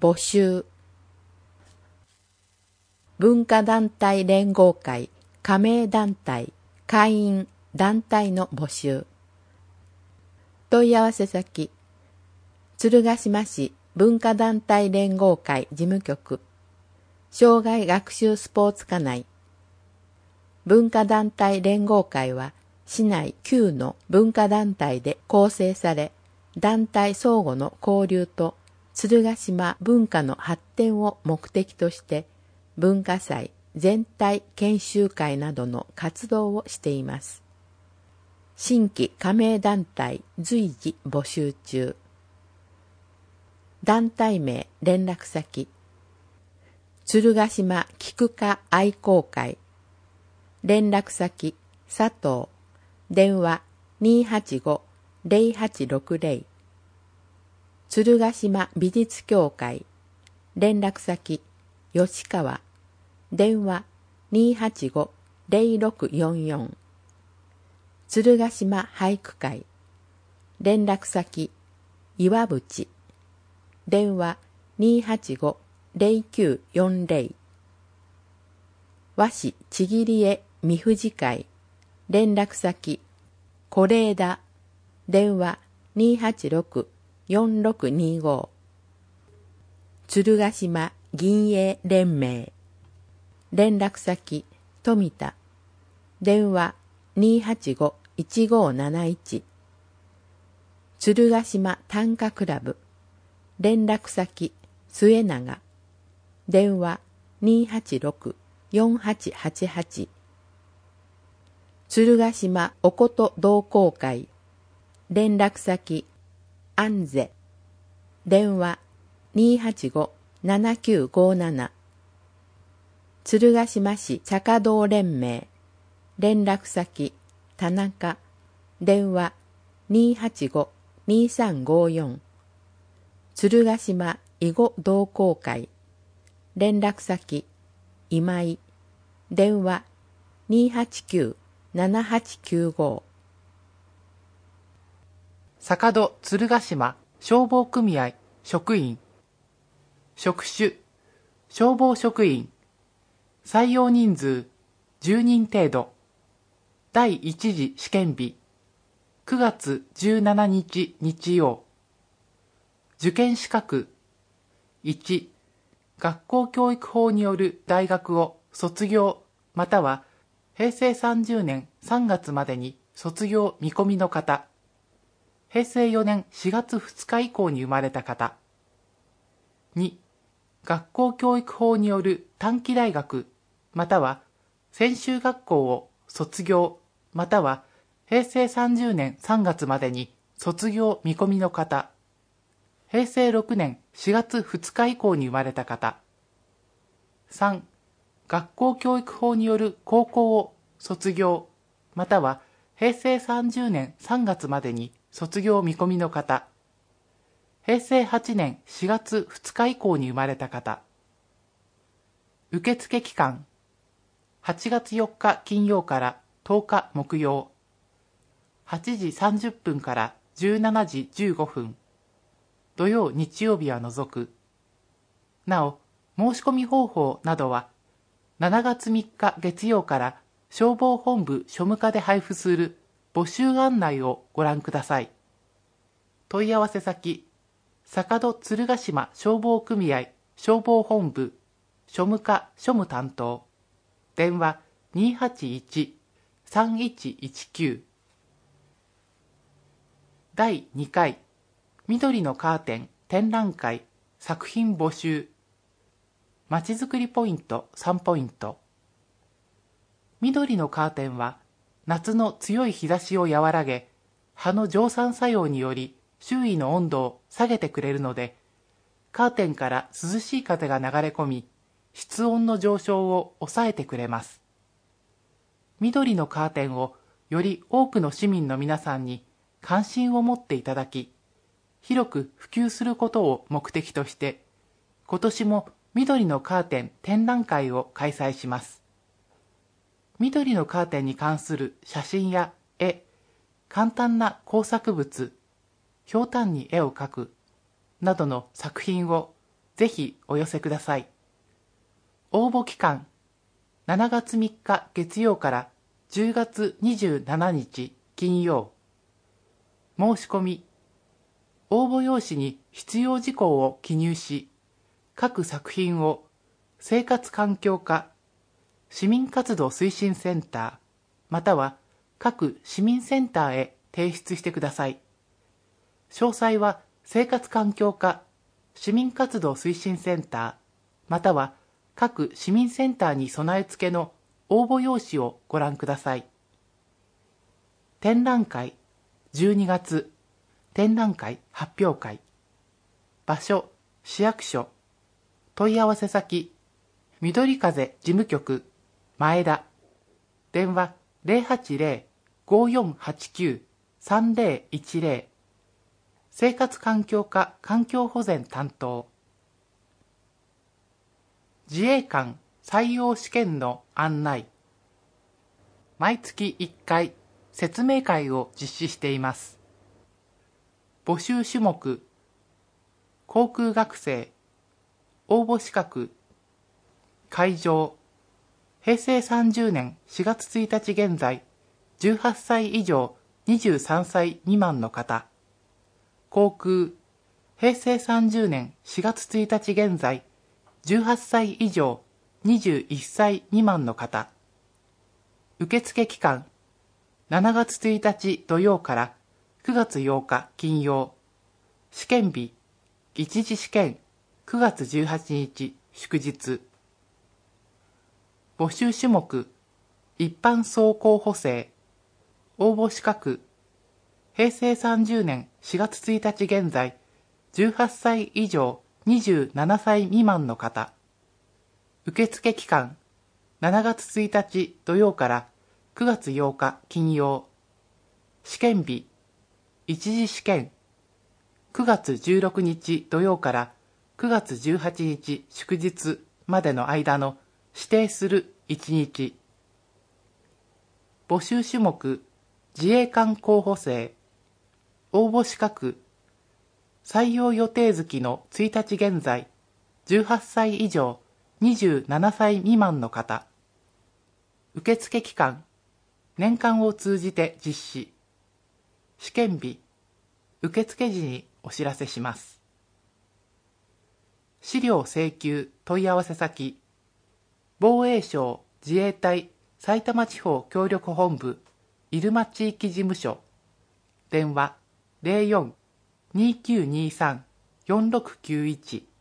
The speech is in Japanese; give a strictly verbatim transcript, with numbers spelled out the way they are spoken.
募集。文化団体連合会加盟団体会員団体の募集。問い合わせ先、鶴ヶ島市文化団体連合会事務局、障害学習スポーツ課内。文化団体連合会は市内きゅうの文化団体で構成され、団体相互の交流と鶴ヶ島文化の発展を目的として文化祭、全体研修会などの活動をしています。新規加盟団体随時募集中。団体名連絡先、鶴ヶ島菊花愛好会。連絡先、佐藤。電話 にーはちごーぜろはちろくぜろ。鶴ヶ島美術協会。連絡先、吉川。電話 にーはちごーぜろろくよんよん。鶴ヶ島俳句会。連絡先、岩渕。電話 にーはちごーぜろきゅうよんぜろ。和紙ちぎり絵三藤会。連絡先、是枝。電話 にーはちろくーよんろくにーごー。鶴ヶ島銀営連盟。連絡先、富田。電話 にーはちごーいちごーなないち。鶴ヶ島短歌クラブ。連絡先、末永。電話 にーはちろくーよんはちはちはち。鶴ヶ島おこと同好会。連絡先、安瀬。電話 にーはちごーななきゅうごーなな。鶴ヶ島市茶道連盟。連絡先、田中。電話 にーはちごーにーさんごーよん。鶴ヶ島囲碁同好会。連絡先、今井。電話 にーはちきゅうーななはちきゅうごー。 坂戸鶴ヶ島消防組合職員。職種、消防職員。採用人数じゅうにん程度。第一次試験日くがつじゅうしちにち日曜。受験資格いち、学校教育法による大学を卒業またはへいせいさんじゅうねんさんがつまでに卒業見込みの方。へいせいよねんしがつふつか以降に生まれた方。に、学校教育法による短期大学または専修学校を卒業またはへいせいさんじゅうねんさんがつまでに卒業見込みの方。へいせいろくねんしがつふつか以降に生まれた方。さん、学校教育法による高校を卒業またはへいせいさんじゅうねんさんがつまでに卒業見込みの方。へいせいはちねんしがつふつか以降に生まれた方。受付期間はちがつよっか金曜からとおか木曜。はちじさんじゅっぷんからじゅうしちじじゅうごふん。土曜日曜日は除く。なお、申し込み方法などはしちがつみっか月曜から消防本部庶務課で配布する募集案内をご覧ください。問い合わせ先、坂戸鶴ヶ島消防組合消防本部庶務課庶務担当。電話 にーはちいちさんいちいちきゅう。だいにかい緑のカーテン展覧会作品募集。まちづくりポイントさんポイント。緑のカーテンは夏の強い日差しを和らげ、葉の蒸散作用により周囲の温度を下げてくれるので、カーテンから涼しい風が流れ込み、室温の上昇を抑えてくれます。緑のカーテンをより多くの市民の皆さんに関心を持っていただき、広く普及することを目的として、今年も緑のカーテン展覧会を開催します。緑のカーテンに関する写真や絵、簡単な工作物、ひょうたんに絵を描くなどの作品をぜひお寄せください。応募期間、しちがつみっか月曜からじゅうがつにじゅうしちにち金曜。申し込み、応募用紙に必要事項を記入し、各作品を生活環境課、市民活動推進センター、または各市民センターへ提出してください。詳細は生活環境課、市民活動推進センター、または各市民センターに備え付けの応募用紙をご覧ください。展覧会じゅうにがつ展覧会発表会。場所市役所。問い合わせ先緑風事務局前田。電話 ゼロはちゼロ ごよんはちきゅう さんゼロいちゼロ。生活環境課環境保全担当。自衛官採用試験の案内。毎月いっかい説明会を実施しています。募集種目、航空学生、応募資格、会場、へいせいさんじゅうねんしがつついたち現在、じゅうはっさい以上にじゅうさんさい未満の方。航空、へいせいさんじゅうねんしがつついたち現在、じゅうはっさい以上にじゅういっさい未満の方。受付期間、しちがつついたち土曜からくがつようか金曜。試験日、一次試験くがつじゅうはちにち祝日。募集種目、一般総候補生。応募資格、へいせいさんじゅうねんしがつついたち現在、じゅうはっさい以上にじゅうななさい未満の方。受付期間、しちがつついたち土曜からくがつようか金曜。試験日、一次試験、くがつじゅうろくにち土曜からくがつじゅうはちにち祝日までの間の指定するいちにち。募集種目、自衛官候補生。応募資格、採用予定月のついたち現在、じゅうはっさい以上にじゅうななさい未満の方。受付期間、年間を通じて実施。試験日、受付時にお知らせします。資料請求問い合わせ先、防衛省自衛隊埼玉地方協力本部入間地域事務所。電話 ゼロよん にきゅうにさん よんろくきゅういち